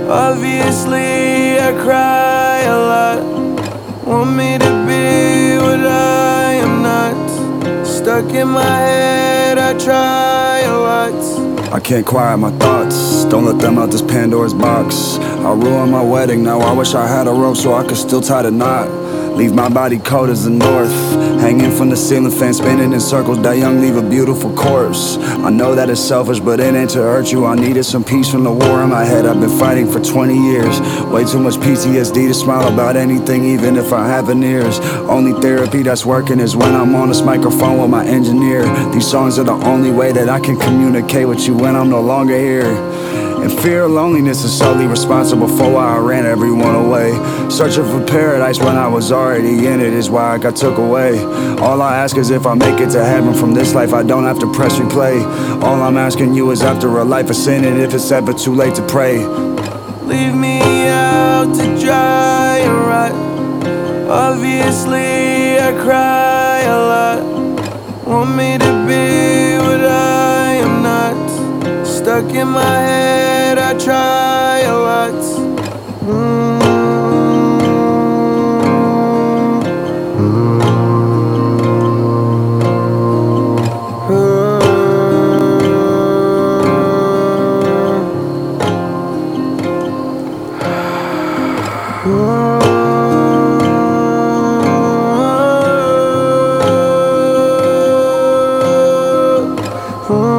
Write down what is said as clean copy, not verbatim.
Obviously I cry a lot. Want me to be what I am not. Stuck in my head, I try a lot. I can't quiet my thoughts, don't let them out this Pandora's box. I ruined my wedding, now I wish I had a rope so I could still tie the knot. Leave my body cold as the north, hanging from the ceiling fan, spinning in circles. Die young, leave a beautiful corpse. I know that it's selfish, but it ain't to hurt you. I needed some peace from the war in my head. I've been fighting for 20 years. Way too much PTSD to smile about anything, even if I have veneers. Only therapy that's working is when I'm on this microphone with my engineer. These songs are the only way that I can communicate with you when I'm no longer here. And fear of loneliness is solely responsible for why I ran everyone away. Searching for paradise when I was already in it is why I got took away. All I ask is if I make it to heaven from this life, I don't have to press replay. All I'm asking you is after a life of sin, and if it's ever too late to pray, leave me out to dry and rot. Obviously I cry a lot. Want me to be what I am not. Stuck in my head, I try a lot. Oh